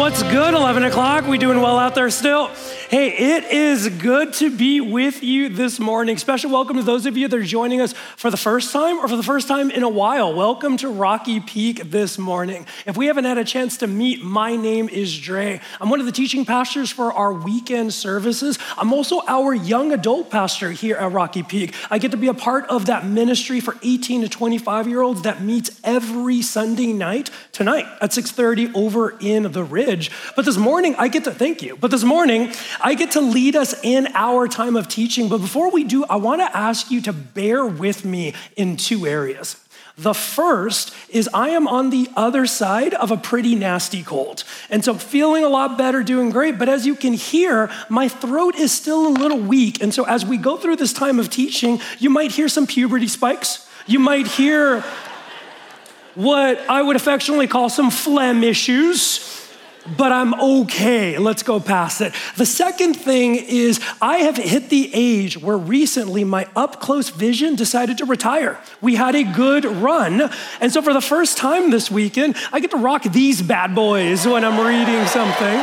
What's good, 11 o'clock? We doing well out there still? Hey, it is good to be with you this morning. Special welcome to those of you that are joining us for the first time or for the first time in a while. Welcome to Rocky Peak this morning. If we haven't had a chance to meet, my name is Dre. I'm one of the teaching pastors for our weekend services. I'm also our young adult pastor here at Rocky Peak. I get to be a part of that ministry for 18 to 25-year-olds that meets every Sunday night, tonight at 6:30 over in the Ridge. But this morning, I get to lead us in our time of teaching. But before we do, I want to ask you to bear with me in two areas. The first is I am on the other side of a pretty nasty cold. And so feeling a lot better, doing great. But as you can hear, my throat is still a little weak. And so as we go through this time of teaching, you might hear some puberty spikes. You might hear what I would affectionately call some phlegm issues. But I'm okay. Let's go past it. The second thing is I have hit the age where recently my up-close vision decided to retire. We had a good run. And so for the first time this weekend, I get to rock these bad boys when I'm reading something.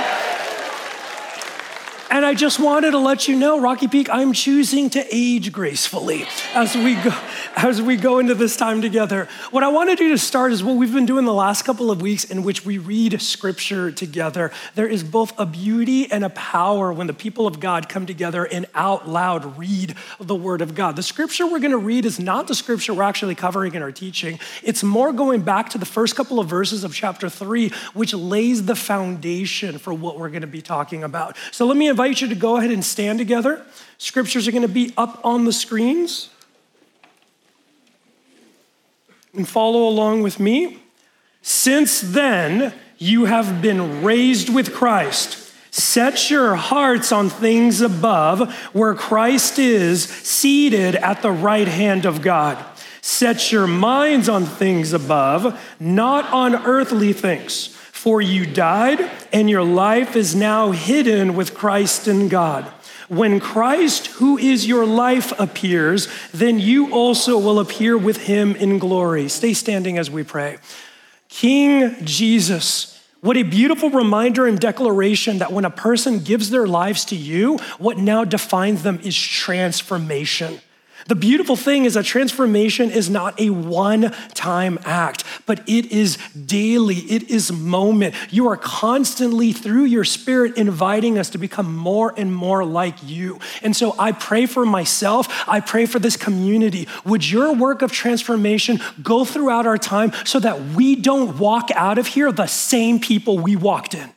And I just wanted to let you know, Rocky Peak, I'm choosing to age gracefully as we go into this time together. What I want to do to start is what we've been doing the last couple of weeks in which we read scripture together. There is both a beauty and a power when the people of God come together and out loud read the word of God. The scripture we're going to read is not the scripture we're actually covering in our teaching. It's more going back to the first couple of verses of chapter 3, which lays the foundation for what we're going to be talking about. So let me invite you to go ahead and stand together. Scriptures are going to be up on the screens. And follow along with me. Since then, you have been raised with Christ. Set your hearts on things above, where Christ is seated at the right hand of God. Set your minds on things above, not on earthly things. For you died, and your life is now hidden with Christ in God. When Christ, who is your life, appears, then you also will appear with him in glory. Stay standing as we pray. King Jesus, what a beautiful reminder and declaration that when a person gives their lives to you, what now defines them is transformation. The beautiful thing is that transformation is not a one-time act, but it is daily, it is moment. You are constantly, through your spirit, inviting us to become more and more like you. And so I pray for myself, I pray for this community. Would your work of transformation go throughout our time so that we don't walk out of here the same people we walked in?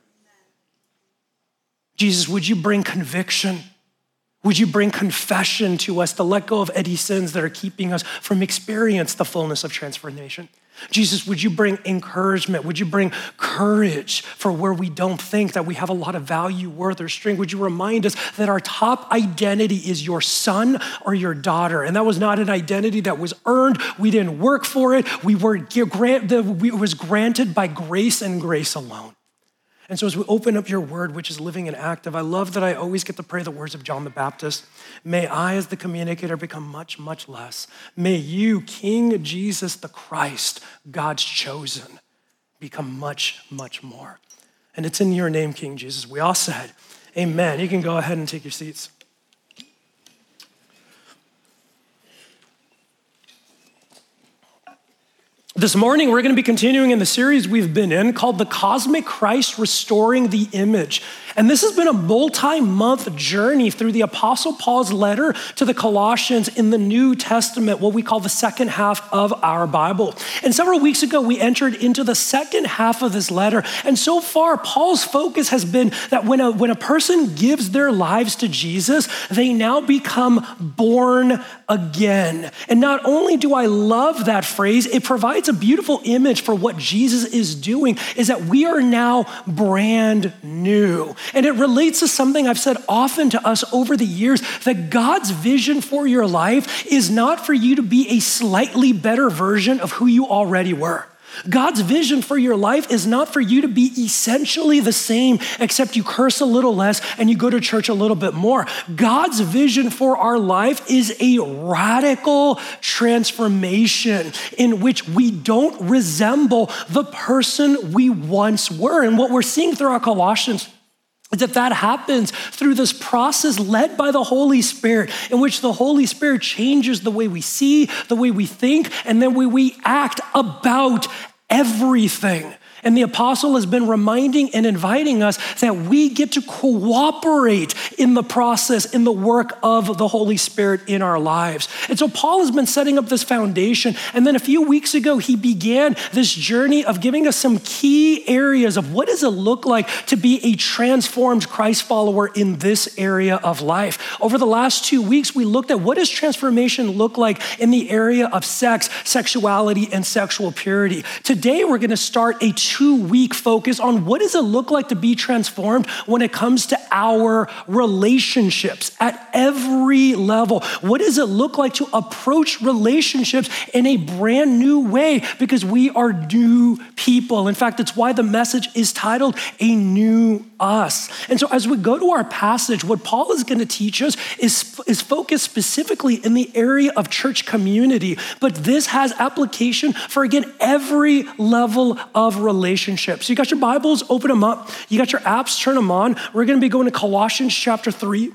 Jesus, would you bring conviction? Would you bring confession to us to let go of any sins that are keeping us from experience the fullness of transformation? Jesus, would you bring encouragement? Would you bring courage for where we don't think that we have a lot of value, worth, or strength? Would you remind us that our top identity is your son or your daughter? And that was not an identity that was earned. We didn't work for it. It was granted by grace and grace alone. And so as we open up your word, which is living and active, I love that I always get to pray the words of John the Baptist. May I, as the communicator, become much, much less. May you, King Jesus the Christ, God's chosen, become much, much more. And it's in your name, King Jesus. We all said, amen. You can go ahead and take your seats. This morning, we're going to be continuing in the series we've been in called The Cosmic Christ Restoring the Image. And this has been a multi-month journey through the Apostle Paul's letter to the Colossians in the New Testament, what we call the second half of our Bible. And several weeks ago, we entered into the second half of this letter. And so far, Paul's focus has been that when a person gives their lives to Jesus, they now become born again. And not only do I love that phrase, it provides a beautiful image for what Jesus is doing, is that we are now brand new. And it relates to something I've said often to us over the years, that God's vision for your life is not for you to be a slightly better version of who you already were. God's vision for your life is not for you to be essentially the same, except you curse a little less and you go to church a little bit more. God's vision for our life is a radical transformation in which we don't resemble the person we once were. And what we're seeing throughout Colossians is that happens through this process led by the Holy Spirit, in which the Holy Spirit changes the way we see, the way we think, and then we act about everything. And the apostle has been reminding and inviting us that we get to cooperate in the process, in the work of the Holy Spirit in our lives. And so Paul has been setting up this foundation. And then a few weeks ago, he began this journey of giving us some key areas of what does it look like to be a transformed Christ follower in this area of life. Over the last 2 weeks, we looked at what does transformation look like in the area of sex, sexuality, and sexual purity. Today, we're going to start a 2-week focus on what does it look like to be transformed when it comes to our relationships at every level. What does it look like to approach relationships in a brand new way because we are new people. In fact, it's why the message is titled A New Us. And so as we go to our passage, what Paul is going to teach us is focused specifically in the area of church community, but this has application for, again, every level of relationships. You got your Bibles, open them up. You got your apps, turn them on. We're going to be going to Colossians chapter 3.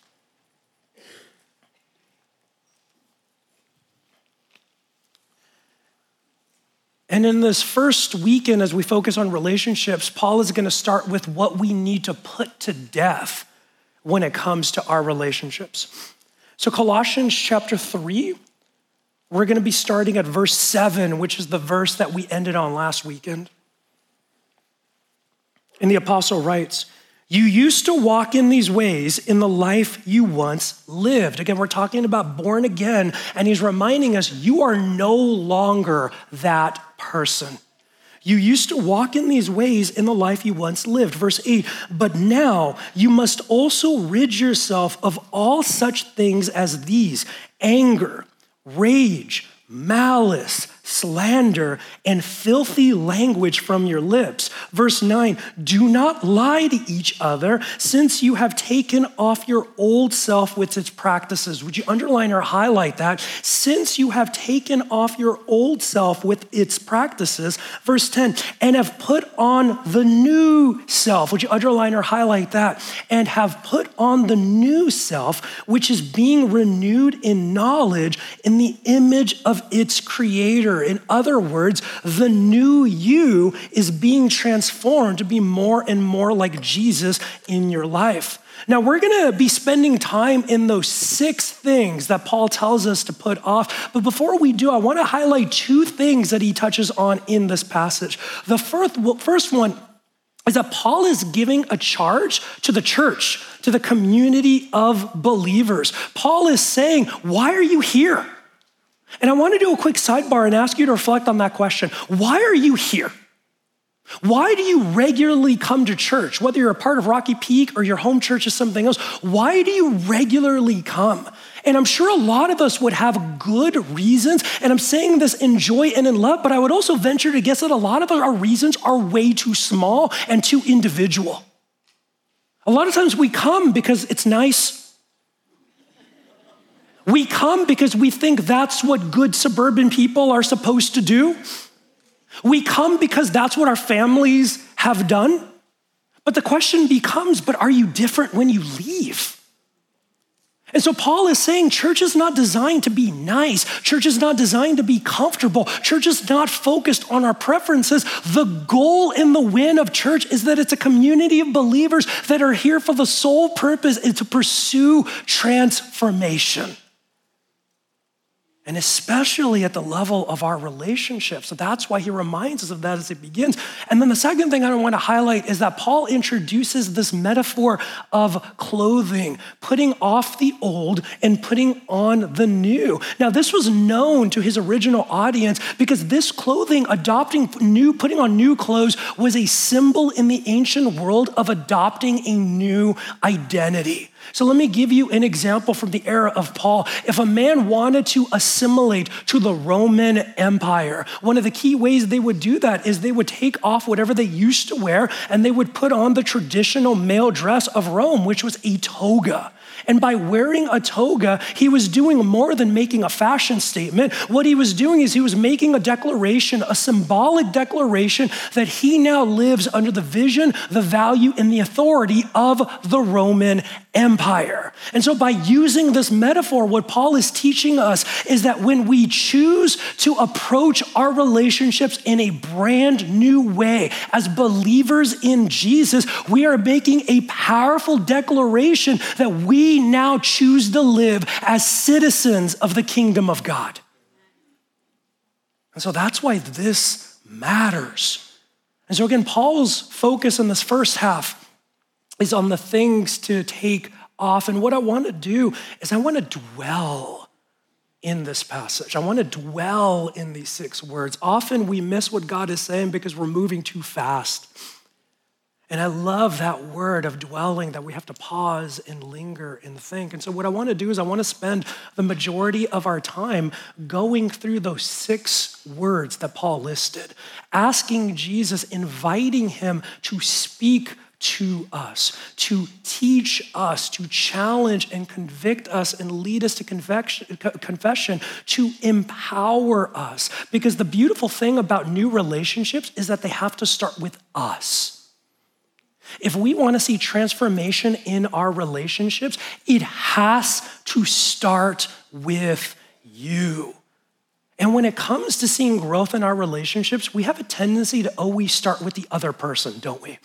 And in this first weekend, as we focus on relationships, Paul is going to start with what we need to put to death when it comes to our relationships. So Colossians chapter 3, we're going to be starting at verse 7, which is the verse that we ended on last weekend. And the apostle writes, "You used to walk in these ways in the life you once lived." Again, we're talking about born again, and he's reminding us you are no longer that person. You used to walk in these ways in the life you once lived. Verse 8, "But now you must also rid yourself of all such things as these: anger, rage, malice, slander, and filthy language from your lips." Verse 9, "Do not lie to each other, since you have taken off your old self with its practices." Would you underline or highlight that? Since you have taken off your old self with its practices. Verse 10, "And have put on the new self." Would you underline or highlight that? "And have put on the new self, which is being renewed in knowledge in the image of its creator." In other words, the new you is being transformed to be more and more like Jesus in your life. Now, we're going to be spending time in those 6 things that Paul tells us to put off. But before we do, I want to highlight 2 things that he touches on in this passage. The first one is that Paul is giving a charge to the church, to the community of believers. Paul is saying, why are you here? And I want to do a quick sidebar and ask you to reflect on that question. Why are you here? Why do you regularly come to church? Whether you're a part of Rocky Peak or your home church is something else, why do you regularly come? And I'm sure a lot of us would have good reasons, and I'm saying this in joy and in love, but I would also venture to guess that a lot of our reasons are way too small and too individual. A lot of times we come because it's nice. We come because we think that's what good suburban people are supposed to do. We come because that's what our families have done. But the question becomes, but are you different when you leave? And so Paul is saying church is not designed to be nice. Church is not designed to be comfortable. Church is not focused on our preferences. The goal and the win of church is that it's a community of believers that are here for the sole purpose is to pursue transformation. And especially at the level of our relationships. So that's why he reminds us of that as it begins. And then the second thing I want to highlight is that Paul introduces this metaphor of clothing, putting off the old and putting on the new. Now, this was known to his original audience because this clothing, putting on new clothes was a symbol in the ancient world of adopting a new identity. So let me give you an example from the era of Paul. If a man wanted to assimilate to the Roman Empire, one of the key ways they would do that is they would take off whatever they used to wear and they would put on the traditional male dress of Rome, which was a toga. And by wearing a toga, he was doing more than making a fashion statement. What he was doing is he was making a declaration, a symbolic declaration that he now lives under the vision, the value, and the authority of the Roman Empire. And so by using this metaphor, what Paul is teaching us is that when we choose to approach our relationships in a brand new way as believers in Jesus, we are making a powerful declaration that we now choose to live as citizens of the kingdom of God. And so that's why this matters. And so again, Paul's focus in this first half is on the things to take off. And what I want to do is I want to dwell in this passage. I want to dwell in these 6 words. Often we miss what God is saying because we're moving too fast. And I love that word of dwelling, that we have to pause and linger and think. And so what I want to do is I want to spend the majority of our time going through those 6 words that Paul listed, asking Jesus, inviting him to speak to us, to teach us, to challenge and convict us and lead us to confession, to empower us. Because the beautiful thing about new relationships is that they have to start with us. If we want to see transformation in our relationships, it has to start with you. And when it comes to seeing growth in our relationships, we have a tendency to always start with the other person, don't we?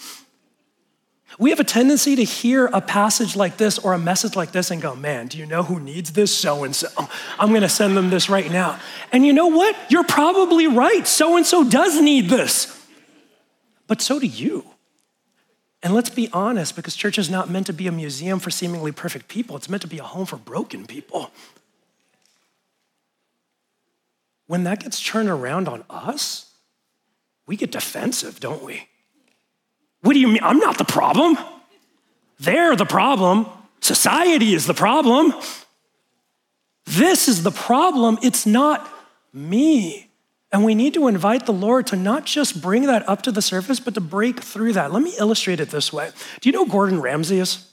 We have a tendency to hear a passage like this or a message like this and go, man, do you know who needs this? So-and-so. I'm going to send them this right now. And you know what? You're probably right. So-and-so does need this. But so do you. And let's be honest, because church is not meant to be a museum for seemingly perfect people. It's meant to be a home for broken people. When that gets turned around on us, we get defensive, don't we? What do you mean? I'm not the problem. They're the problem. Society is the problem. This is the problem. It's not me. And we need to invite the Lord to not just bring that up to the surface, but to break through that. Let me illustrate it this way. Do you know who Gordon Ramsay is?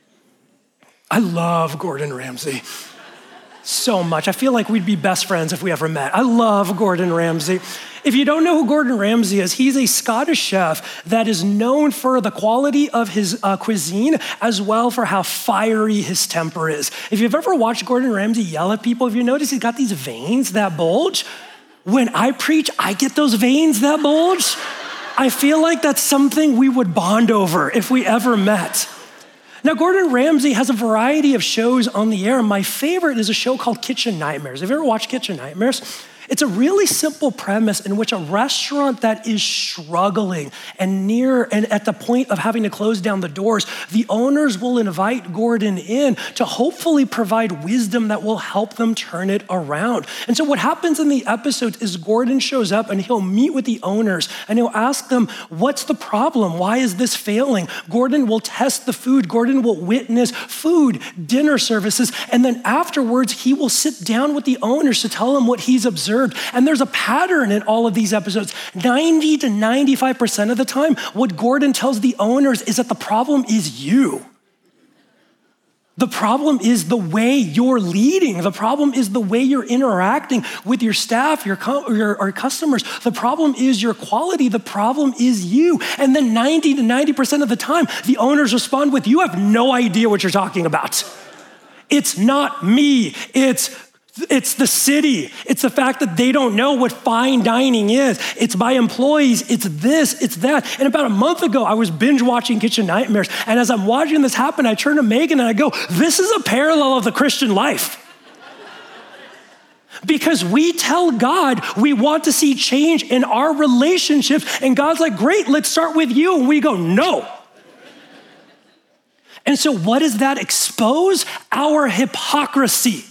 I love Gordon Ramsay so much. I feel like we'd be best friends if we ever met. I love Gordon Ramsay. If you don't know who Gordon Ramsay is, he's a Scottish chef that is known for the quality of his cuisine as well for how fiery his temper is. If you've ever watched Gordon Ramsay yell at people, have you noticed he's got these veins that bulge? When I preach, I get those veins that bulge. I feel like that's something we would bond over if we ever met. Now, Gordon Ramsay has a variety of shows on the air. My favorite is a show called Kitchen Nightmares. Have you ever watched Kitchen Nightmares? It's a really simple premise in which a restaurant that is struggling and at the point of having to close down the doors, the owners will invite Gordon in to hopefully provide wisdom that will help them turn it around. And so what happens in the episodes is Gordon shows up and he'll meet with the owners and he'll ask them, what's the problem? Why is this failing? Gordon will test the food. Gordon will witness food, dinner services, and then afterwards he will sit down with the owners to tell them what he's observed. And there's a pattern in all of these episodes. 90 to 95% of the time, what Gordon tells the owners is that the problem is you. The problem is the way you're leading. The problem is the way you're interacting with your staff, your customers. The problem is your quality. The problem is you. And then 90 to 90% of the time, the owners respond with, you have no idea what you're talking about. It's not me. It's the city. It's the fact that they don't know what fine dining is. It's my employees. It's this, it's that. And about a month ago, I was binge watching Kitchen Nightmares. And as I'm watching this happen, I turn to Megan and I go, this is a parallel of the Christian life. Because we tell God we want to see change in our relationships. And God's like, great, let's start with you. And we go, no. And so what does that expose? Our hypocrisy.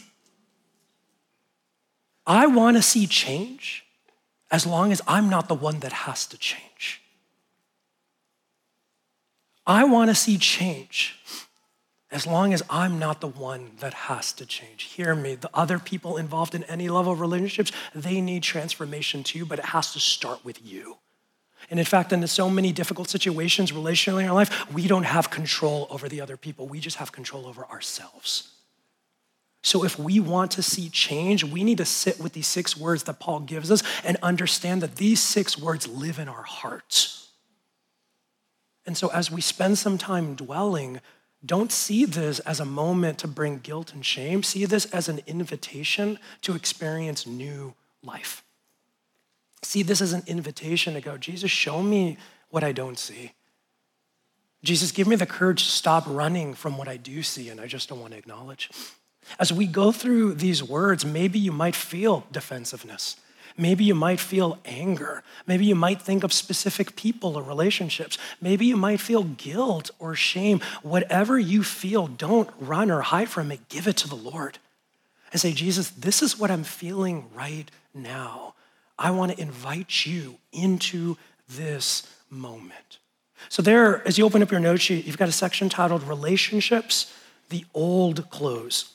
I want to see change as long as I'm not the one that has to change. I want to see change as long as I'm not the one that has to change. Hear me, the other people involved in any level of relationships, they need transformation too, but it has to start with you. And in fact, in so many difficult situations relationally in our life, we don't have control over the other people. We just have control over ourselves. So if we want to see change, we need to sit with these 6 words that Paul gives us and understand that these 6 words live in our hearts. And so as we spend some time dwelling, don't see this as a moment to bring guilt and shame. See this as an invitation to experience new life. See this as an invitation to go, Jesus, show me what I don't see. Jesus, give me the courage to stop running from what I do see and I just don't want to acknowledge. As we go through these words, maybe you might feel defensiveness. Maybe you might feel anger. Maybe you might think of specific people or relationships. Maybe you might feel guilt or shame. Whatever you feel, don't run or hide from it. Give it to the Lord and say, Jesus, this is what I'm feeling right now. I want to invite you into this moment. So there, as you open up your note sheet, you've got a section titled Relationships, the Old Clothes.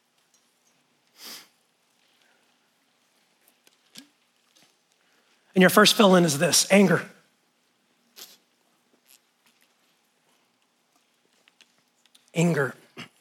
And your first fill-in is this, anger. Anger.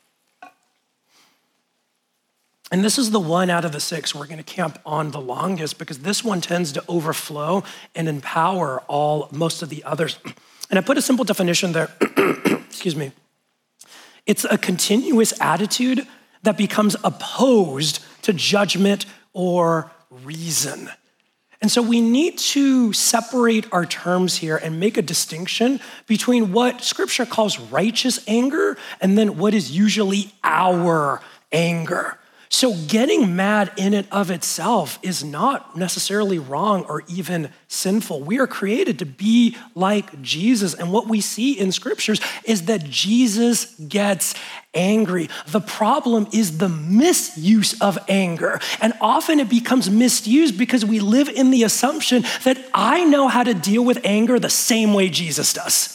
And this is the one out of the 6 we're gonna camp on the longest because this one tends to overflow and empower most of the others. And I put a simple definition there, excuse me. It's a continuous attitude that becomes opposed to judgment or reason. And so we need to separate our terms here and make a distinction between what Scripture calls righteous anger and then what is usually our anger. So getting mad in and of itself is not necessarily wrong or even sinful. We are created to be like Jesus. And what we see in scriptures is that Jesus gets angry. The problem is the misuse of anger. And often it becomes misused because we live in the assumption that I know how to deal with anger the same way Jesus does.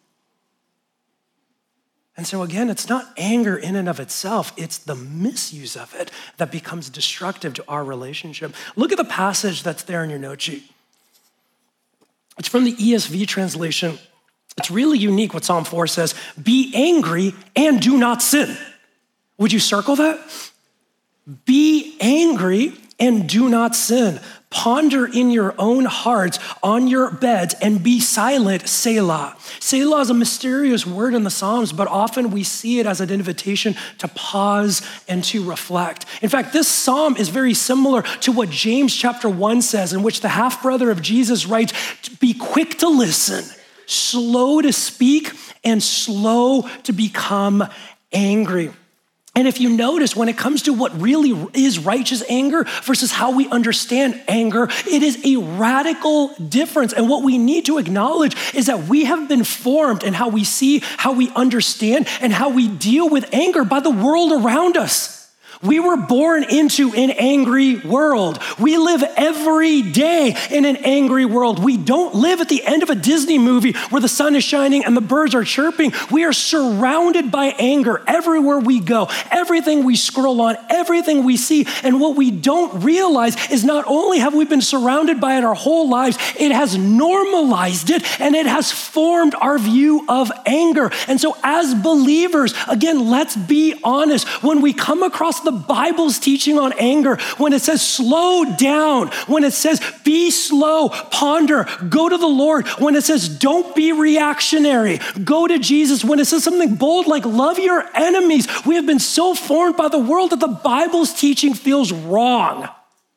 And so again, it's not anger in and of itself, it's the misuse of it that becomes destructive to our relationship. Look at the passage that's there in your note sheet. It's from the ESV translation. It's really unique what Psalm 4 says, be angry and do not sin. Would you circle that? Be angry and do not sin. Ponder in your own hearts on your beds and be silent, Selah. Selah is a mysterious word in the Psalms, but often we see it as an invitation to pause and to reflect. In fact, this psalm is very similar to what James chapter 1 says, in which the half-brother of Jesus writes, be quick to listen, slow to speak, and slow to become angry. And if you notice, when it comes to what really is righteous anger versus how we understand anger, it is a radical difference. And what we need to acknowledge is that we have been formed in how we see, how we understand, and how we deal with anger by the world around us. We were born into an angry world. We live every day in an angry world. We don't live at the end of a Disney movie where the sun is shining and the birds are chirping. We are surrounded by anger everywhere we go, everything we scroll on, everything we see. And what we don't realize is not only have we been surrounded by it our whole lives, it has normalized it and it has formed our view of anger. And so as believers, again, let's be honest, when we come across the Bible's teaching on anger, when it says slow down, when it says be slow, ponder, go to the Lord, when it says don't be reactionary, go to Jesus, when it says something bold like love your enemies, we have been so formed by the world that the Bible's teaching feels wrong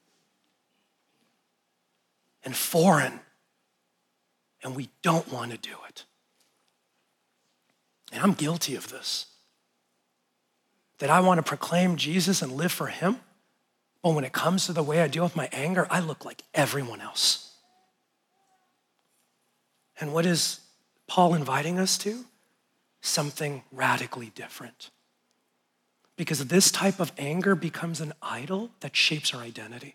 and foreign, and we don't want to do it. And I'm guilty of this. That I want to proclaim Jesus and live for him, but when it comes to the way I deal with my anger, I look like everyone else. And what is Paul inviting us to? Something radically different. Because this type of anger becomes an idol that shapes our identity.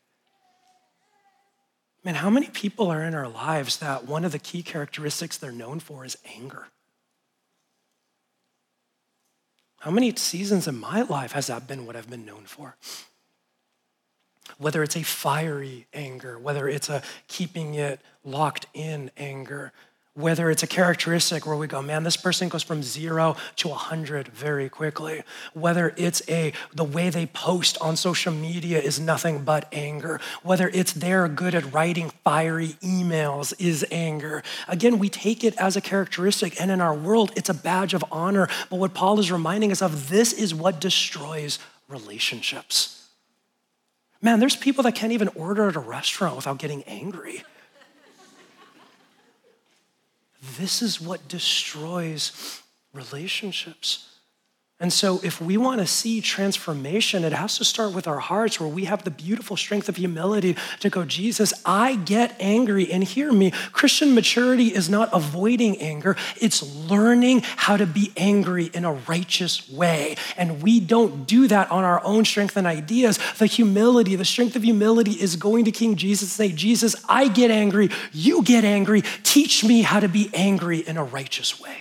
Man, how many people are in our lives that one of the key characteristics they're known for is anger? How many seasons in my life has that been what I've been known for? Whether it's a fiery anger, whether it's a keeping it locked in anger, whether it's a characteristic where we go, man, this person goes from 0 to 100 very quickly. Whether it's the way they post on social media is nothing but anger. Whether it's they're good at writing fiery emails is anger. Again, we take it as a characteristic, and in our world, it's a badge of honor. But what Paul is reminding us of, this is what destroys relationships. Man, there's people that can't even order at a restaurant without getting angry. This is what destroys relationships. And so if we want to see transformation, it has to start with our hearts, where we have the beautiful strength of humility to go, Jesus, I get angry, and hear me. Christian maturity is not avoiding anger. It's learning how to be angry in a righteous way. And we don't do that on our own strength and ideas. The strength of humility is going to King Jesus and say, Jesus, I get angry. You get angry. Teach me how to be angry in a righteous way.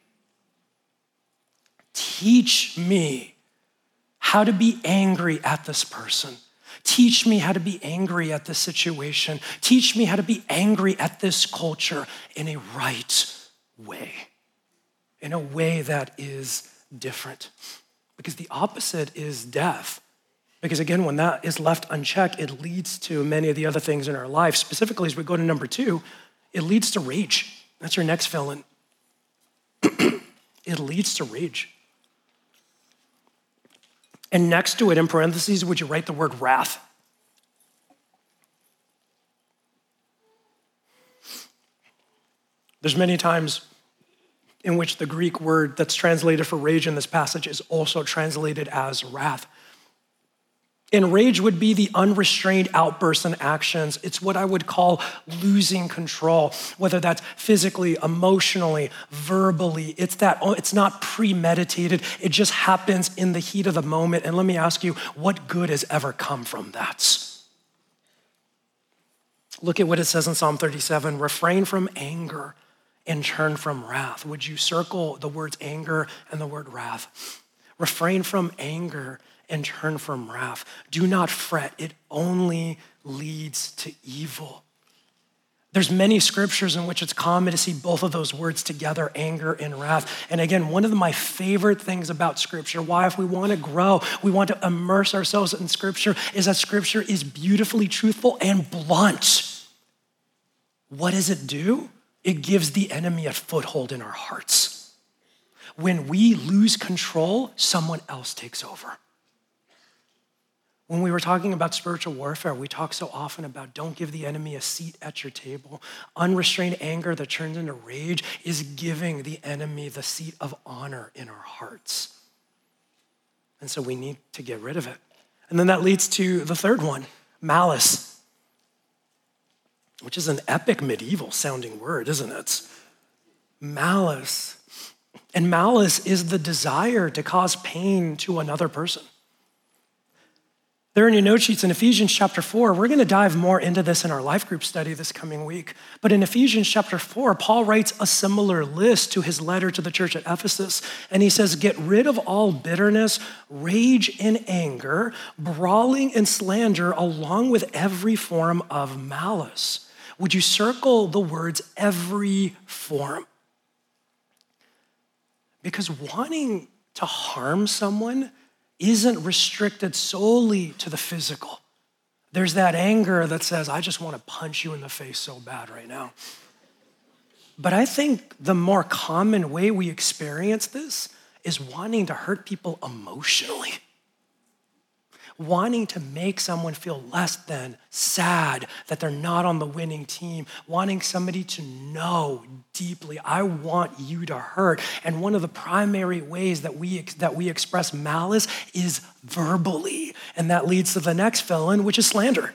Teach me how to be angry at this person. Teach me how to be angry at this situation. Teach me how to be angry at this culture in a right way, in a way that is different. Because the opposite is death. Because again, when that is left unchecked, it leads to many of the other things in our life. Specifically, as we go to number 2, it leads to rage. That's your next fill-in. It leads to rage. And next to it, in parentheses, would you write the word wrath? There's many times in which the Greek word that's translated for rage in this passage is also translated as wrath. And rage would be the unrestrained outbursts and actions. It's what I would call losing control, whether that's physically, emotionally, verbally. It's not premeditated. It just happens in the heat of the moment. And let me ask you, what good has ever come from that? Look at what it says in Psalm 37, refrain from anger and turn from wrath. Would you circle the words anger and the word wrath? Refrain from anger and turn from wrath. Do not fret. It only leads to evil. There's many scriptures in which it's common to see both of those words together, anger and wrath. And again, one of my favorite things about scripture, why if we want to grow, we want to immerse ourselves in scripture, is that scripture is beautifully truthful and blunt. What does it do? It gives the enemy a foothold in our hearts. When we lose control, someone else takes over. When we were talking about spiritual warfare, we talk so often about don't give the enemy a seat at your table. Unrestrained anger that turns into rage is giving the enemy the seat of honor in our hearts. And so we need to get rid of it. And then that leads to the third one, malice, which is an epic medieval sounding word, isn't it? Malice. And malice is the desire to cause pain to another person. There in your note sheets in Ephesians chapter 4, we're going to dive more into this in our life group study this coming week. But in Ephesians chapter 4, Paul writes a similar list to his letter to the church at Ephesus. And he says, get rid of all bitterness, rage and anger, brawling and slander, along with every form of malice. Would you circle the words every form? Because wanting to harm someone isn't restricted solely to the physical. There's that anger that says, I just want to punch you in the face so bad right now. But I think the more common way we experience this is wanting to hurt people emotionally. Wanting to make someone feel less than, sad that they're not on the winning team, wanting somebody to know deeply, I want you to hurt. And one of the primary ways that we express malice is verbally. And that leads to the next fill-in, which is slander.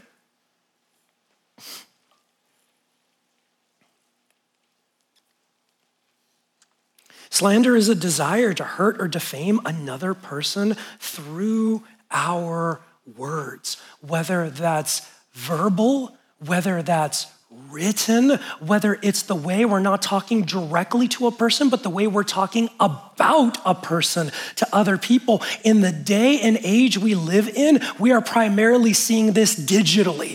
Slander is a desire to hurt or defame another person through our words, whether that's verbal, whether that's written, whether it's the way we're not talking directly to a person, but the way we're talking about a person to other people. In the day and age we live in, we are primarily seeing this digitally.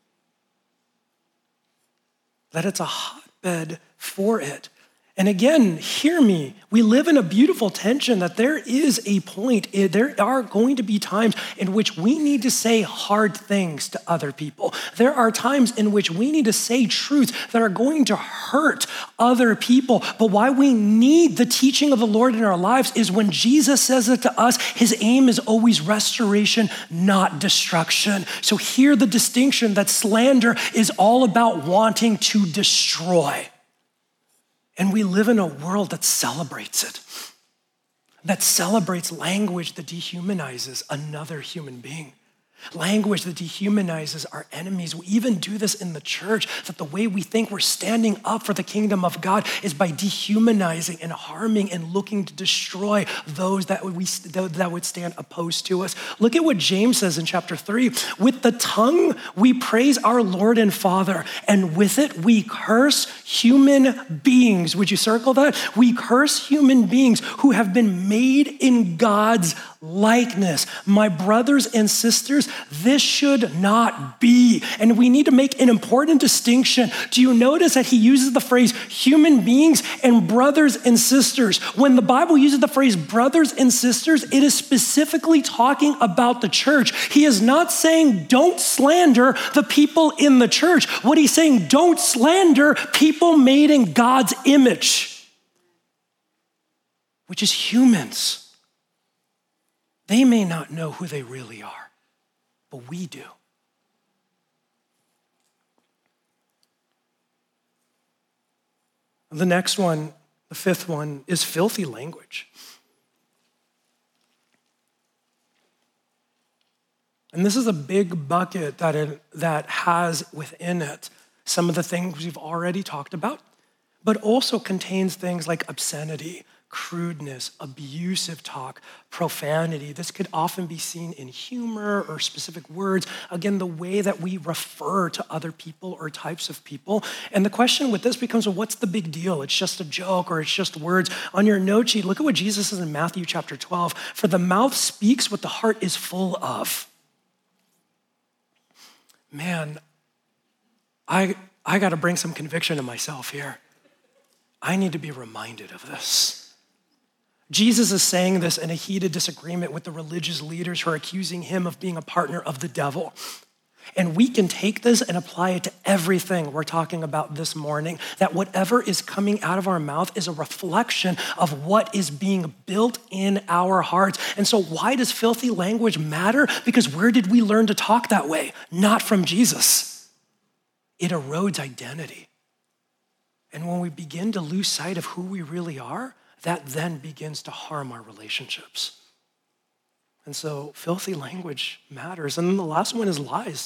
That it's a hotbed for it. And again, hear me, we live in a beautiful tension that there is a point, there are going to be times in which we need to say hard things to other people. There are times in which we need to say truths that are going to hurt other people. But why we need the teaching of the Lord in our lives is when Jesus says it to us, his aim is always restoration, not destruction. So hear the distinction that slander is all about wanting to destroy. And we live in a world that celebrates it, that celebrates language that dehumanizes another human being, language that dehumanizes our enemies. We even do this in the church, that the way we think we're standing up for the kingdom of God is by dehumanizing and harming and looking to destroy those that would stand opposed to us. Look at what James says in chapter 3. With the tongue, we praise our Lord and Father, and with it, we curse human beings. Would you circle that? We curse human beings who have been made in God's likeness. My brothers and sisters, this should not be. And we need to make an important distinction. Do you notice that he uses the phrase human beings and brothers and sisters? When the Bible uses the phrase brothers and sisters, it is specifically talking about the church. He is not saying don't slander the people in the church. What he's saying, don't slander people made in God's image, which is humans. They may not know who they really are, but we do. The next one, the fifth one, is filthy language. And this is a big bucket that has within it some of the things we've already talked about, but also contains things like obscenity, crudeness, abusive talk, profanity. This could often be seen in humor or specific words. Again, the way that we refer to other people or types of people. And the question with this becomes, well, what's the big deal? It's just a joke or it's just words. On your note sheet, look at what Jesus says in Matthew chapter 12. For the mouth speaks what the heart is full of. Man, I got to bring some conviction to myself here. I need to be reminded of this. Jesus is saying this in a heated disagreement with the religious leaders who are accusing him of being a partner of the devil. And we can take this and apply it to everything we're talking about this morning, that whatever is coming out of our mouth is a reflection of what is being built in our hearts. And so why does filthy language matter? Because where did we learn to talk that way? Not from Jesus. It erodes identity. And when we begin to lose sight of who we really are, that then begins to harm our relationships. And so filthy language matters. And then the last one is lies.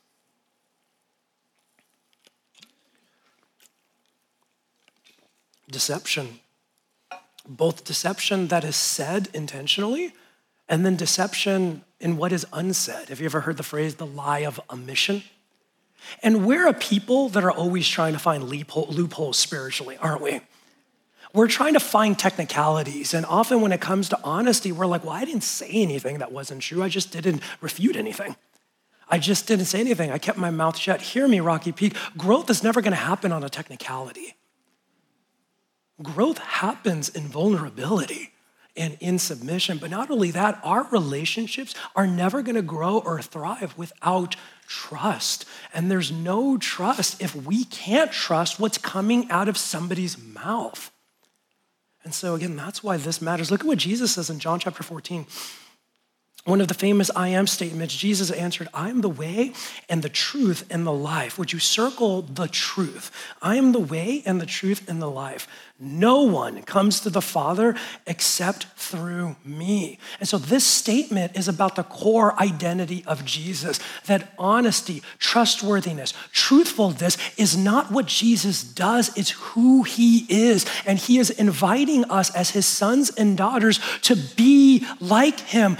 Deception. Both deception that is said intentionally and then deception in what is unsaid. Have you ever heard the phrase, the lie of omission? And we're a people that are always trying to find loopholes spiritually, aren't we? We're trying to find technicalities. And often when it comes to honesty, we're like, well, I didn't say anything that wasn't true. I just didn't refute anything. I just didn't say anything. I kept my mouth shut. Hear me, Rocky Peak. Growth is never going to happen on a technicality. Growth happens in vulnerability and in submission. But not only that, our relationships are never going to grow or thrive without trust. And there's no trust if we can't trust what's coming out of somebody's mouth. And so again, that's why this matters. Look at what Jesus says in John chapter 14. One of the famous I am statements, Jesus answered, I am the way and the truth and the life. Would you circle the truth? I am the way and the truth and the life. No one comes to the Father except through me. And so this statement is about the core identity of Jesus, that honesty, trustworthiness, truthfulness is not what Jesus does, it's who he is. And he is inviting us as his sons and daughters to be like him, which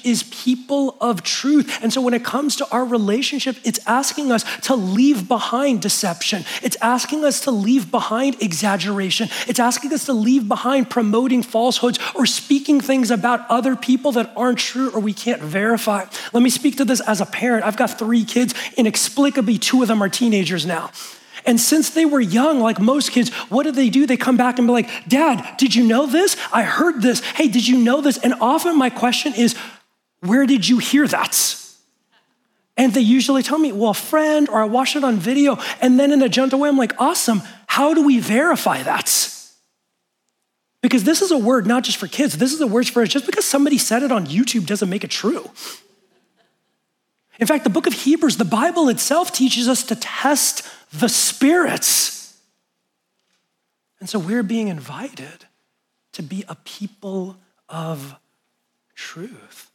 is people of truth. And so when it comes to our relationship, it's asking us to leave behind deception. It's asking us to leave behind exaggeration. It's asking us to leave behind promoting falsehoods or speaking things about other people that aren't true or we can't verify. Let me speak to this as a parent. I've got 3 kids. Inexplicably, 2 of them are teenagers now. And since they were young, like most kids, what do? They come back and be like, Dad, did you know this? I heard this. Hey, did you know this? And often my question is, where did you hear that? And they usually tell me, well, a friend, or I watched it on video. And then in a gentle way, I'm like, awesome. How do we verify that? Because this is a word not just for kids. This is a word for us. Just because somebody said it on YouTube doesn't make it true. In fact, the book of Hebrews, the Bible itself teaches us to test the spirits. And so we're being invited to be a people of truth.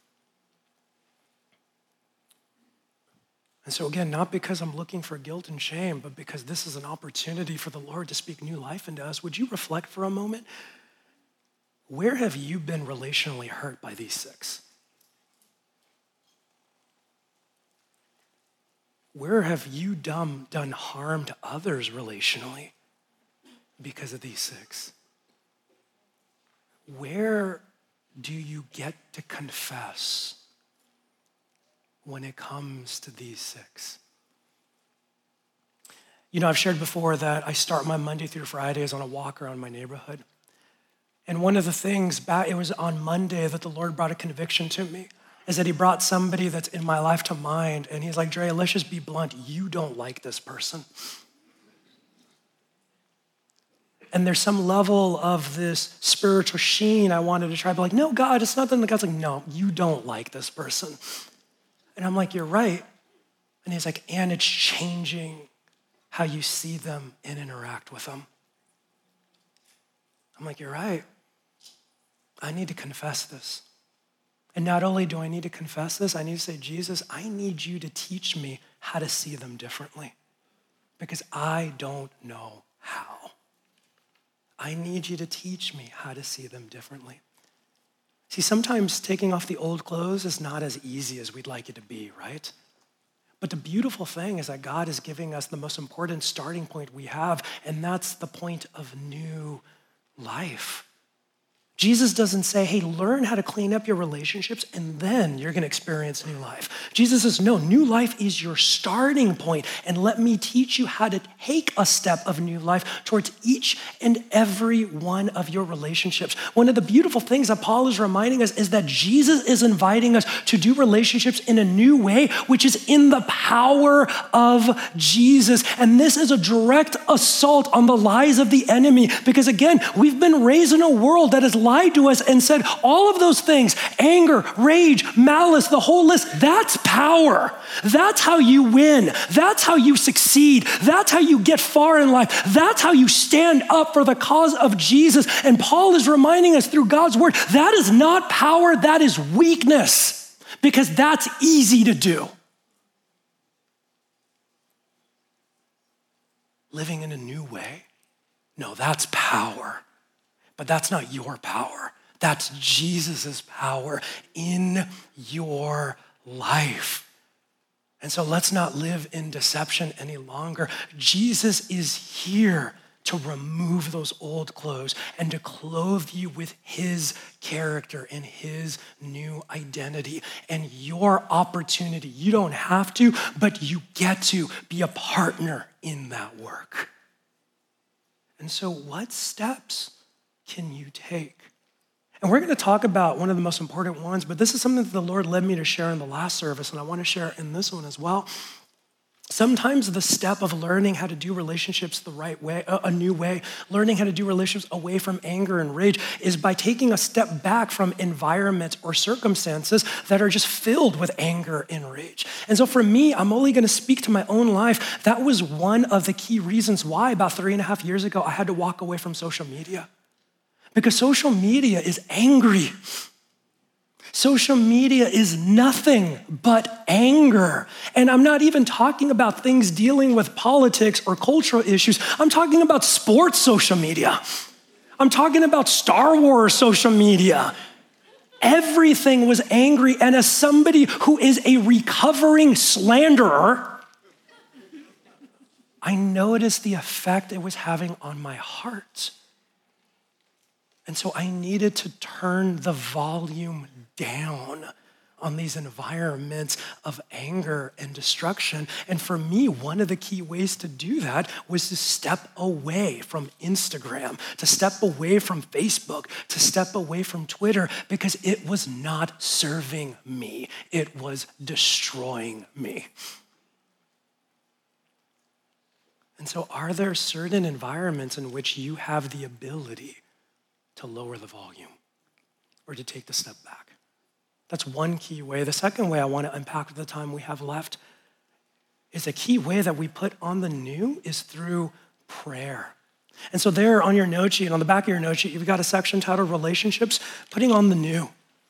And so again, not because I'm looking for guilt and shame, but because this is an opportunity for the Lord to speak new life into us. Would you reflect for a moment? Where have you been relationally hurt by these 6? Where have you done harm to others relationally because of these 6? Where do you get to confess when it comes to these 6? You know, I've shared before that I start my Monday through Fridays on a walk around my neighborhood. And one of the things, it was on Monday that the Lord brought a conviction to me, is that he brought somebody that's in my life to mind. And he's like, Dre, let's just be blunt. You don't like this person. And there's some level of this spiritual sheen I wanted to try to be like, no, God, it's not that. And God's like, no, you don't like this person. And I'm like, you're right. And he's like, and it's changing how you see them and interact with them. I'm like, you're right. I need to confess this. And not only do I need to confess this, I need to say, Jesus, I need you to teach me how to see them differently because I don't know how. I need you to teach me how to see them differently. See, sometimes taking off the old clothes is not as easy as we'd like it to be, right? But the beautiful thing is that God is giving us the most important starting point we have, and that's the point of new life. Jesus doesn't say, hey, learn how to clean up your relationships and then you're gonna experience new life. Jesus says, no, new life is your starting point, and let me teach you how to take a step of new life towards each and every one of your relationships. One of the beautiful things that Paul is reminding us is that Jesus is inviting us to do relationships in a new way, which is in the power of Jesus. And this is a direct assault on the lies of the enemy because again, we've been raised in a world that has lied to us and said all of those things, anger, rage, malice, the whole list, that's power. That's how you win. That's how you succeed. That's how you get far in life. That's how you stand up for the cause of Jesus. And Paul is reminding us through God's word, that is not power, that is weakness, because that's easy to do. Living in a new way, no, that's power. But that's not your power. That's Jesus's power in your life. And so let's not live in deception any longer. Jesus is here to remove those old clothes and to clothe you with his character and his new identity and your opportunity. You don't have to, but you get to be a partner in that work. And so what steps can you take? And we're going to talk about one of the most important ones, but this is something that the Lord led me to share in the last service, and I want to share in this one as well. Sometimes the step of learning how to do relationships the right way, a new way, learning how to do relationships away from anger and rage is by taking a step back from environments or circumstances that are just filled with anger and rage. And so for me, I'm only going to speak to my own life. That was one of the key reasons why about 3.5 years ago, I had to walk away from social media. Because social media is angry. Social media is nothing but anger. And I'm not even talking about things dealing with politics or cultural issues. I'm talking about sports social media. I'm talking about Star Wars social media. Everything was angry. And as somebody who is a recovering slanderer, I noticed the effect it was having on my heart. And so I needed to turn the volume down on these environments of anger and destruction. And for me, one of the key ways to do that was to step away from Instagram, to step away from Facebook, to step away from Twitter, because it was not serving me. It was destroying me. And so are there certain environments in which you have the ability to lower the volume or to take the step back? That's one key way. The second way I want to unpack with the time we have left is a key way that we put on the new is through prayer. And so there on your note sheet, on the back of your note sheet, you've got a section titled Relationships, putting on the new.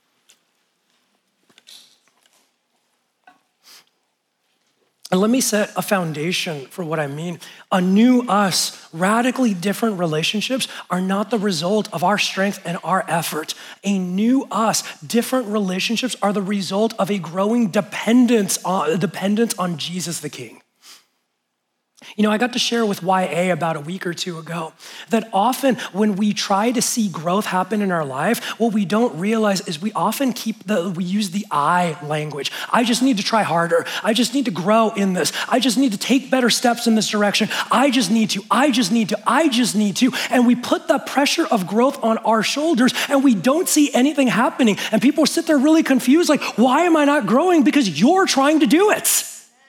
And let me set a foundation for what I mean. A new us, radically different relationships are not the result of our strength and our effort. A new us, different relationships are the result of a growing dependence on Jesus the King. You know, I got to share with YA about a week or two ago that often when we try to see growth happen in our life, what we don't realize is we often we use the I language. I just need to try harder. I just need to grow in this. I just need to take better steps in this direction. I just need to. And we put the pressure of growth on our shoulders and we don't see anything happening. And people sit there really confused, like, why am I not growing? Because you're trying to do it.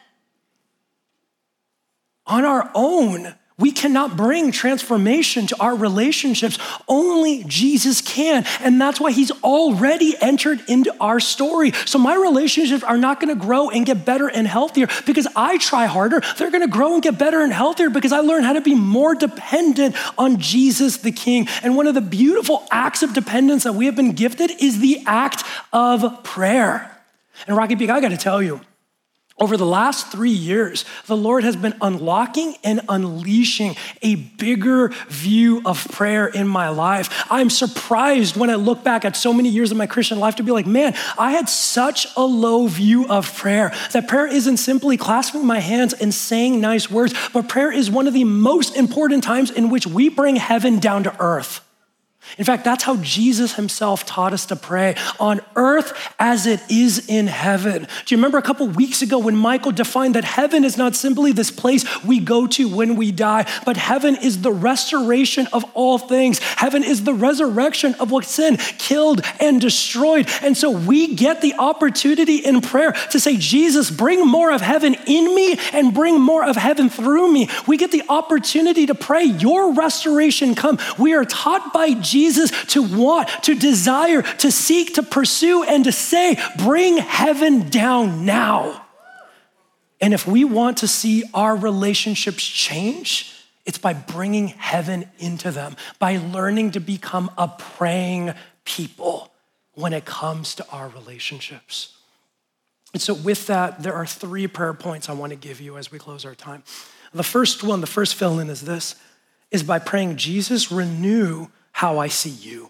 On our own, we cannot bring transformation to our relationships. Only Jesus can. And that's why he's already entered into our story. So my relationships are not going to grow and get better and healthier because I try harder. They're going to grow and get better and healthier because I learn how to be more dependent on Jesus the King. And one of the beautiful acts of dependence that we have been gifted is the act of prayer. And Rocky Peak, I got to tell you, over the last 3 years, the Lord has been unlocking and unleashing a bigger view of prayer in my life. I'm surprised when I look back at so many years of my Christian life to be like, man, I had such a low view of prayer, that prayer isn't simply clasping my hands and saying nice words, but prayer is one of the most important times in which we bring heaven down to earth. In fact, that's how Jesus himself taught us to pray, on earth as it is in heaven. Do you remember a couple weeks ago when Michael defined that heaven is not simply this place we go to when we die, but heaven is the restoration of all things. Heaven is the resurrection of what sin killed and destroyed. And so we get the opportunity in prayer to say, Jesus, bring more of heaven in me and bring more of heaven through me. We get the opportunity to pray, your restoration come. We are taught by Jesus to want, to desire, to seek, to pursue, and to say, bring heaven down now. And if we want to see our relationships change, it's by bringing heaven into them, by learning to become a praying people when it comes to our relationships. And so with that, there are 3 prayer points I want to give you as we close our time. The first one, the first fill-in is this, is by praying, Jesus, renew how I see you.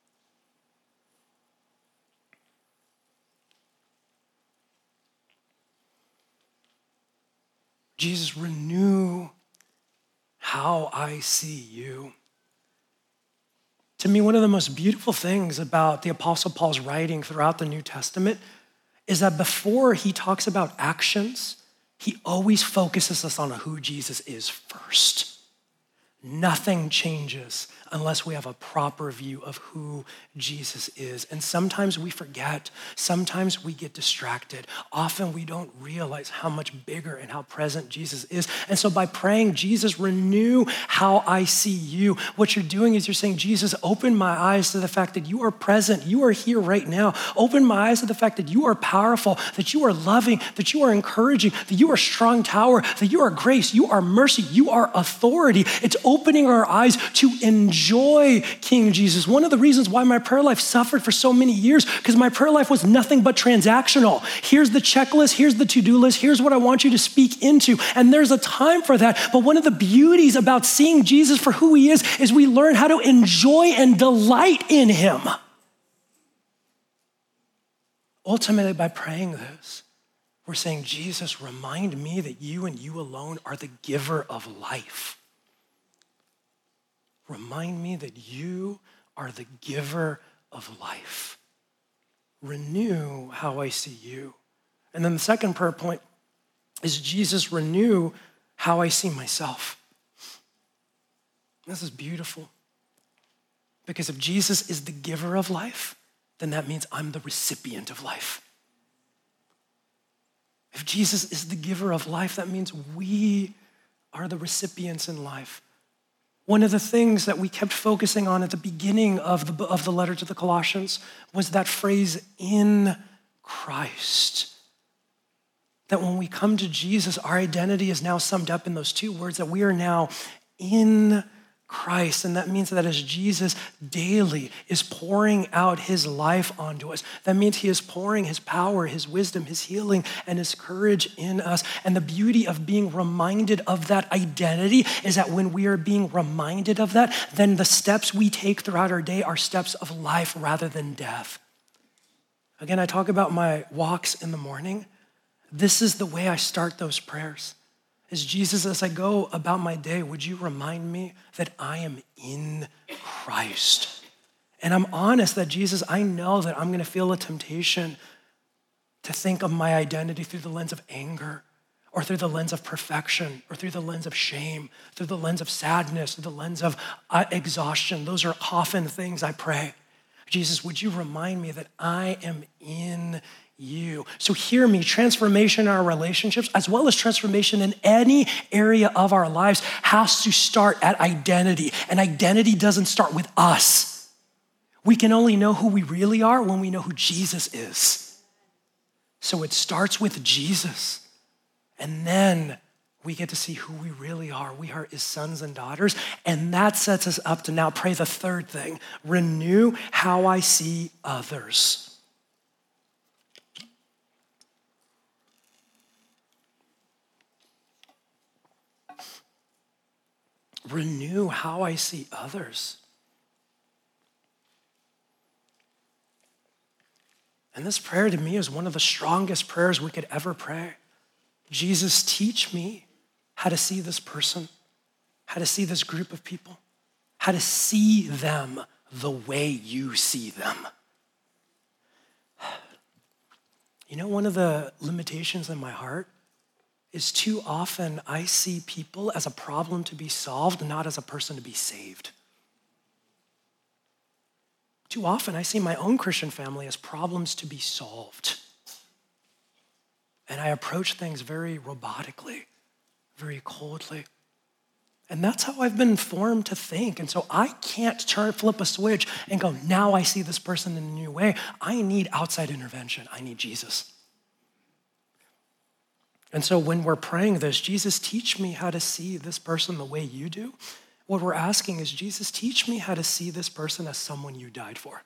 Jesus, renew how I see you. To me, one of the most beautiful things about the Apostle Paul's writing throughout the New Testament is that before he talks about actions, he always focuses us on who Jesus is first. Nothing changes unless we have a proper view of who Jesus is. And sometimes we forget, sometimes we get distracted. Often we don't realize how much bigger and how present Jesus is. And so by praying, Jesus, renew how I see you, what you're doing is you're saying, Jesus, open my eyes to the fact that you are present, you are here right now. Open my eyes to the fact that you are powerful, that you are loving, that you are encouraging, that you are strong tower, that you are grace, you are mercy, you are authority. It's opening our eyes to enjoy King Jesus. One of the reasons why my prayer life suffered for so many years, because my prayer life was nothing but transactional. Here's the checklist, here's the to-do list, here's what I want you to speak into. And there's a time for that. But one of the beauties about seeing Jesus for who he is we learn how to enjoy and delight in him. Ultimately, by praying this, we're saying, Jesus, remind me that you and you alone are the giver of life. Remind me that you are the giver of life. Renew how I see you. And then the second prayer point is, Jesus, renew how I see myself. This is beautiful. Because if Jesus is the giver of life, then that means I'm the recipient of life. If Jesus is the giver of life, that means we are the recipients in life. One of the things that we kept focusing on at the beginning of the letter to the Colossians was that phrase, in Christ. That when we come to Jesus, our identity is now summed up in those two words, that we are now in Christ. And that means that as Jesus daily is pouring out his life onto us, that means he is pouring his power, his wisdom, his healing, and his courage in us. And the beauty of being reminded of that identity is that when we are being reminded of that, then the steps we take throughout our day are steps of life rather than death. Again, I talk about my walks in the morning. This is the way I start those prayers. Is Jesus, as I go about my day, would you remind me that I am in Christ? And I'm honest that, Jesus, I know that I'm gonna feel a temptation to think of my identity through the lens of anger, or through the lens of perfection, or through the lens of shame, through the lens of sadness, through the lens of exhaustion. Those are often things I pray. Jesus, would you remind me that I am in you? So hear me, transformation in our relationships, as well as transformation in any area of our lives, has to start at identity. And identity doesn't start with us. We can only know who we really are when we know who Jesus is. So it starts with Jesus. And then we get to see who we really are. We are his sons and daughters. And that sets us up to now pray the third thing: renew how I see others. Renew how I see others. And this prayer to me is one of the strongest prayers we could ever pray. Jesus, teach me how to see this person, how to see this group of people, how to see them the way you see them. You know, one of the limitations in my heart is too often I see people as a problem to be solved, not as a person to be saved. Too often I see my own Christian family as problems to be solved. And I approach things very robotically, very coldly. And that's how I've been formed to think. And so I can't flip a switch and go, now I see this person in a new way. I need outside intervention. I need Jesus. And so when we're praying this, Jesus, teach me how to see this person the way you do, what we're asking is, Jesus, teach me how to see this person as someone you died for.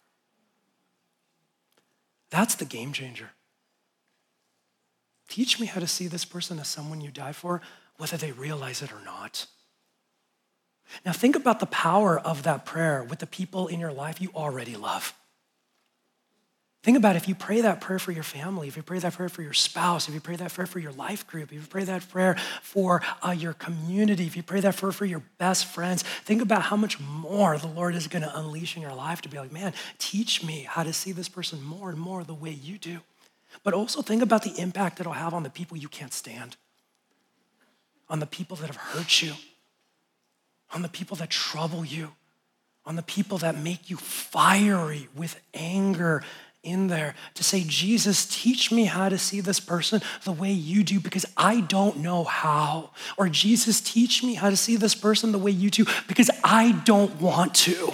That's the game changer. Teach me how to see this person as someone you died for, whether they realize it or not. Now think about the power of that prayer with the people in your life you already love. Think about if you pray that prayer for your family, if you pray that prayer for your spouse, if you pray that prayer for your life group, if you pray that prayer for your community, if you pray that prayer for your best friends, think about how much more the Lord is gonna unleash in your life to be like, man, teach me how to see this person more and more the way you do. But also think about the impact it'll have on the people you can't stand, on the people that have hurt you, on the people that trouble you, on the people that make you fiery with anger in there, to say, Jesus, teach me how to see this person the way you do because I don't know how. Or Jesus, teach me how to see this person the way you do because I don't want to.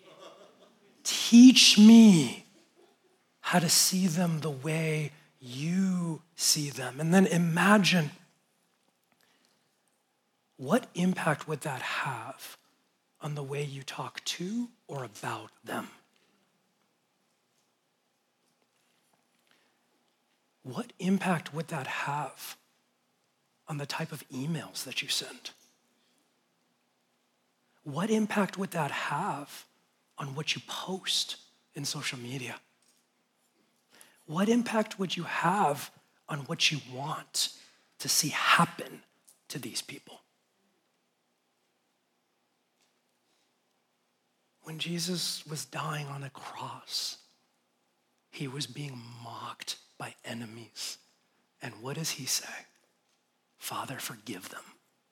Teach me how to see them the way you see them. And then imagine, what impact would that have on the way you talk to or about them? What impact would that have on the type of emails that you send? What impact would that have on what you post in social media? what impact would you have on what you want to see happen to these people? When Jesus was dying on a cross, he was being mocked by enemies. And what does he say? Father, forgive them.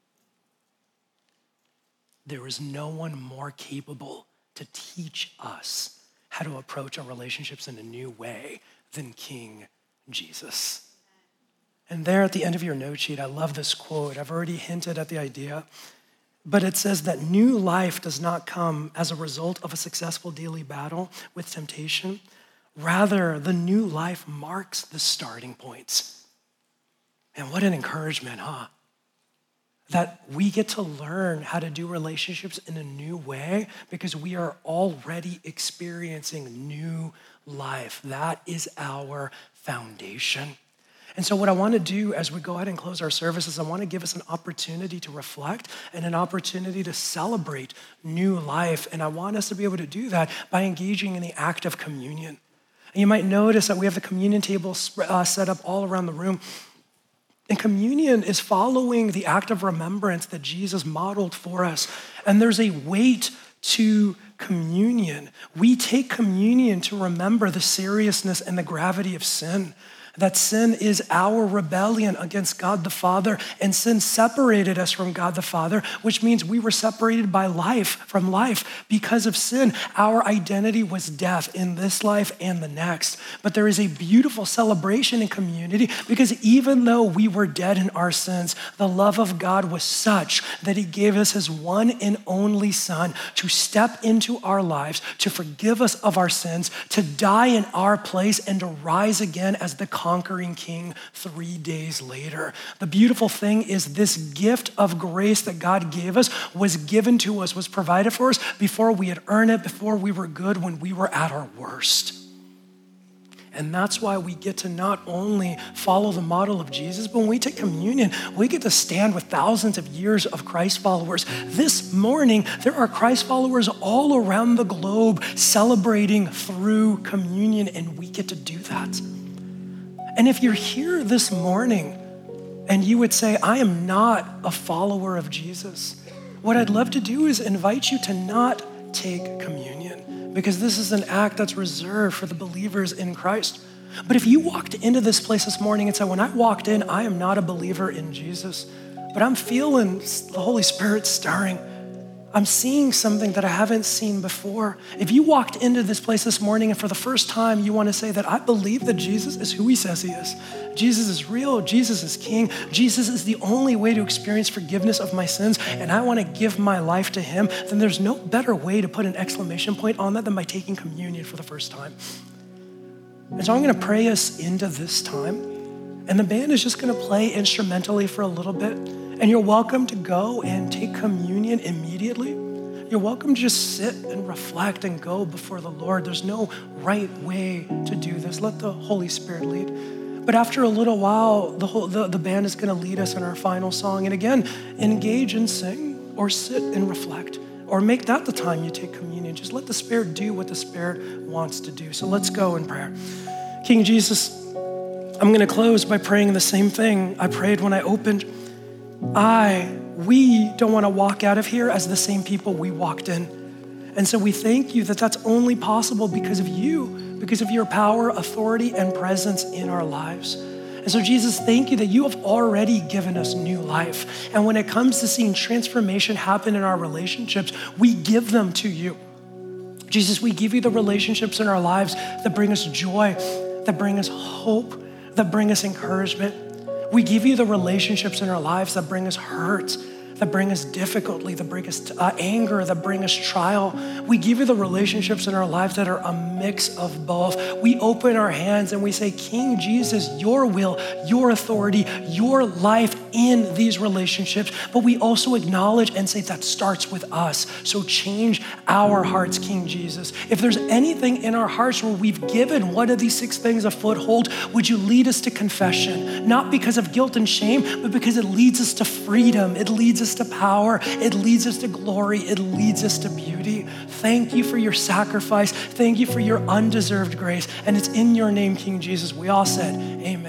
There is no one more capable to teach us how to approach our relationships in a new way than King Jesus. And there at the end of your note sheet, I love this quote. I've already hinted at the idea, but it says that new life does not come as a result of a successful daily battle with temptation. Rather, the new life marks the starting points. And what an encouragement, huh? That we get to learn how to do relationships in a new way because we are already experiencing new life. That is our foundation. And so what I want to do as we go ahead and close our services, I want to give us an opportunity to reflect and an opportunity to celebrate new life. And I want us to be able to do that by engaging in the act of communion. And you might notice that we have the communion table set up all around the room. And communion is following the act of remembrance that Jesus modeled for us. And there's a weight to communion. We take communion to remember the seriousness and the gravity of sin. That sin is our rebellion against God the Father, and sin separated us from God the Father, which means we were separated by from life because of sin. Our identity was death in this life and the next. But there is a beautiful celebration in community because even though we were dead in our sins, the love of God was such that he gave us his one and only Son to step into our lives, to forgive us of our sins, to die in our place, and to rise again as the conquering king 3 days later. The beautiful thing is this gift of grace that God gave us was given to us, was provided for us before we had earned it, before we were good, when we were at our worst. And that's why we get to not only follow the model of Jesus, but when we take communion, we get to stand with thousands of years of Christ followers. This morning, there are Christ followers all around the globe celebrating through communion, and we get to do that. And if you're here this morning and you would say, I am not a follower of Jesus, what I'd love to do is invite you to not take communion, because this is an act that's reserved for the believers in Christ. But if you walked into this place this morning and said, when I walked in, I am not a believer in Jesus, but I'm feeling the Holy Spirit stirring, I'm seeing something that I haven't seen before. If you walked into this place this morning and for the first time you want to say that I believe that Jesus is who he says he is. Jesus is real, Jesus is king, Jesus is the only way to experience forgiveness of my sins, and I want to give my life to him, then there's no better way to put an exclamation point on that than by taking communion for the first time. And so I'm going to pray us into this time, and the band is just going to play instrumentally for a little bit. And you're welcome to go and take communion immediately. You're welcome to just sit and reflect and go before the Lord. There's no right way to do this. Let the Holy Spirit lead. But after a little while, the band is going to lead us in our final song. And again, engage and sing, or sit and reflect, or make that the time you take communion. Just let the Spirit do what the Spirit wants to do. So let's go in prayer. King Jesus, I'm going to close by praying the same thing I prayed when I opened. We don't want to walk out of here as the same people we walked in. And so we thank you that that's only possible because of you, because of your power, authority, and presence in our lives. And so Jesus, thank you that you have already given us new life. And when it comes to seeing transformation happen in our relationships, we give them to you. Jesus, we give you the relationships in our lives that bring us joy, that bring us hope, that bring us encouragement. We give you the relationships in our lives that bring us hurt, that bring us difficulty, that bring us anger, that bring us trial. We give you the relationships in our lives that are a mix of both. We open our hands and we say, King Jesus, your will, your authority, your life in these relationships. But we also acknowledge and say that starts with us. So change our hearts, King Jesus. If there's anything in our hearts where we've given one of these 6 things a foothold, would you lead us to confession? Not because of guilt and shame, but because it leads us to freedom. It leads us us to power. It leads us to glory. It leads us to beauty. Thank you for your sacrifice. Thank you for your undeserved grace. And it's in your name, King Jesus. We all said, amen.